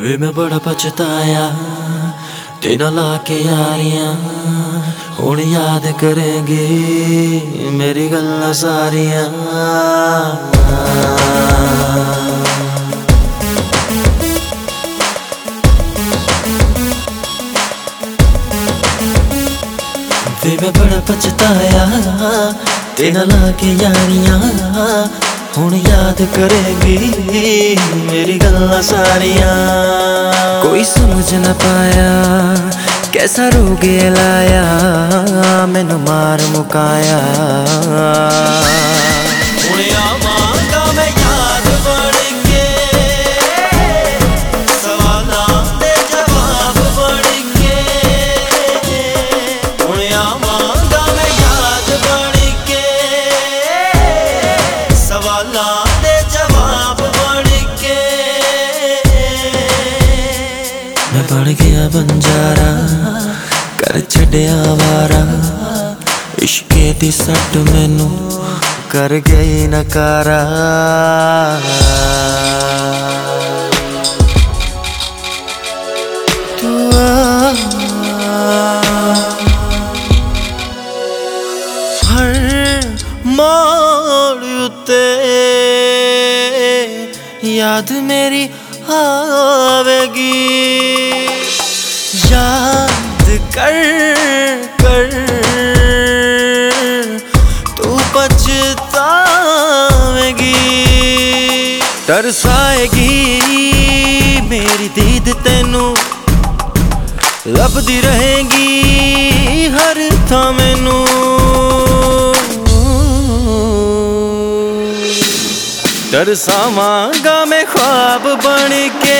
वे मैं बड़ा पछताया तेना ला के यारियां हुण याद करेंगे मेरी गल्लां सारियां। वे मैं बड़ा पछताया तेना ला के यारियां हुण याद करेंगी मेरी गल्लां सारियां। कोई समझ न पाया कैसा रोग लाया मैनू मार मुकाया। हुण आवांगा मैं याद बन के सवालां दे जवाब बन के। हुण आवांगा मैं याद बन के सवालां दे जवाब बन के। मैं बन गया बंजारा कर छड्या वारा इश्के दी सट मैनू कर गई नकारा। तू हर मोड़ उत्ते याद मेरी आवेगी। याद कर कर तू पछतावेगी। तरसाएगी मेरी दीद तेनू लभदी रहेगी हर थां मैनू। तरसावांगा मैं ख्वाब बन के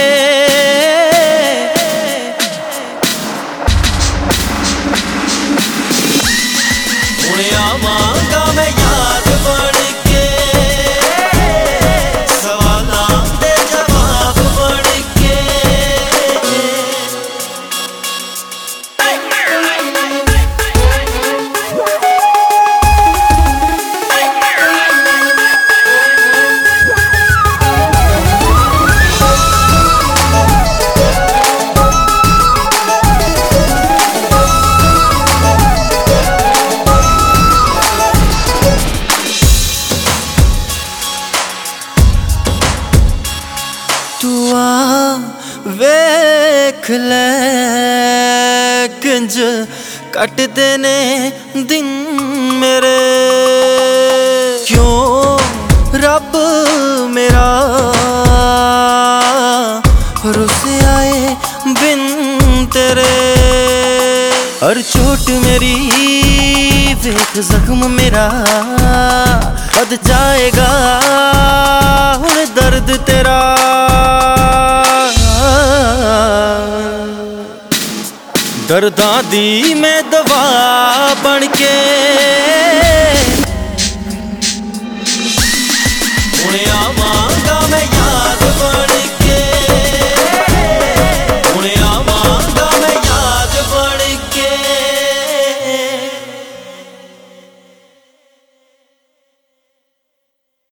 आवांगा मैं याद बन के सवालां दे जवाब बन के। तू आ वेख ले किंज कटदे ने दिन मेरे। क्यों रब मेरा रुस आए बिन तेरे। हर चोट मेरी वेख जख्म मेरा बद जाएगा हुण दर्द तेरा। दर्दां दी मैं दवा बन के